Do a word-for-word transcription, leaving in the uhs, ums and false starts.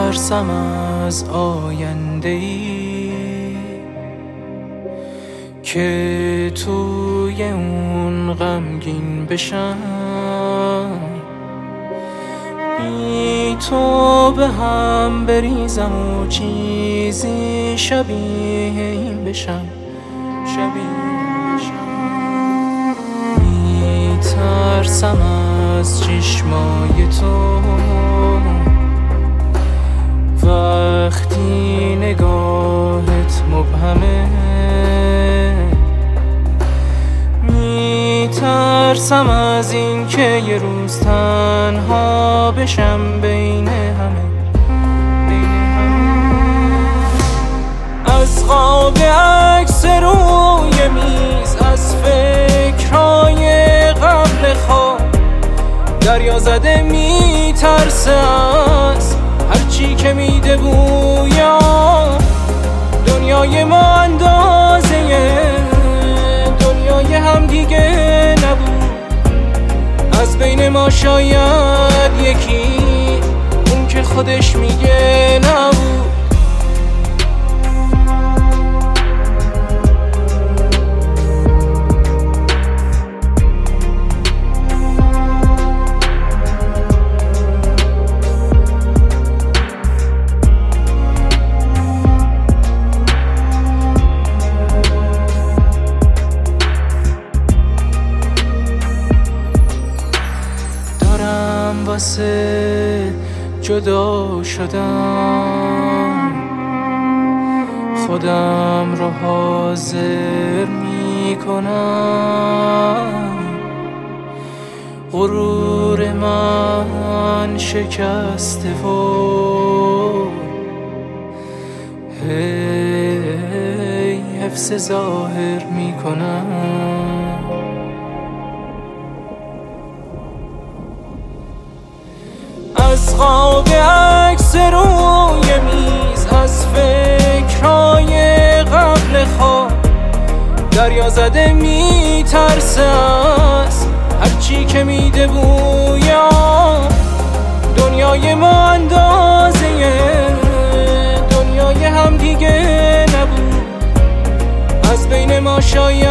میترسم از آینده‌ای که توی اون غمگین بشم، بی تو به هم بریزم و چیزی شبیه این بشم، شبیه بشم. میترسم از چشمای تو وقتی نگاهت مبهمه، میترسم از این که یه روز تنها بشم بین همه، بین همه. از خواب عکس روی میز، از فکرهای قبل خواب، دریا زده میترسه از هرچی که میده بویا. دنیای ما اندازه دنیای هم دیگه نبود، از بین ما شاید یکی اون که خودش میگه نبود. واسه جدا شدم خودم رو حاضر میکنم، غرور من شکسته و هی حفظ ظاهر میکنم. از خواب عکس روی میز، از فکرهای قبل خواب، دریا زده میترسه از هرچی که میده بویا. دنیای ما اندازه دنیای هم دیگه نبود، از بین ما شاید